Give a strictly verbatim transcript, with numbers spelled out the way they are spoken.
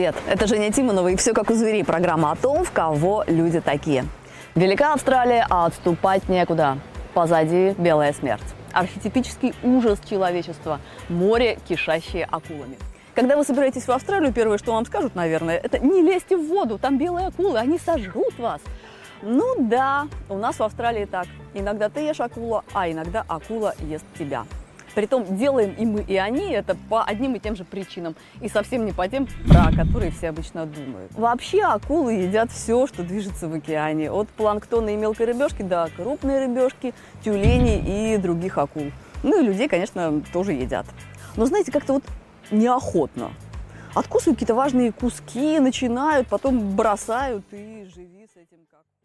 Привет, это Женя Тимонова и «Все как у зверей» – программа о том, в кого люди такие. Велика Австралия, а отступать некуда. Позади белая смерть. Архетипический ужас человечества – море, кишащее акулами. Когда вы собираетесь в Австралию, первое, что вам скажут, наверное, это не лезьте в воду, там белые акулы, они сожрут вас. Ну да, у нас в Австралии так. Иногда ты ешь акулу, а иногда акула ест тебя. Притом делаем и мы, и они это по одним и тем же причинам. И совсем не по тем, про которые все обычно думают. Вообще акулы едят все, что движется в океане. От планктона и мелкой рыбешки до крупной рыбешки, тюленей и других акул. Ну и людей, конечно, тоже едят. Но знаете, как-то вот неохотно. Откусывают какие-то важные куски, начинают, потом бросают и живи с этим как...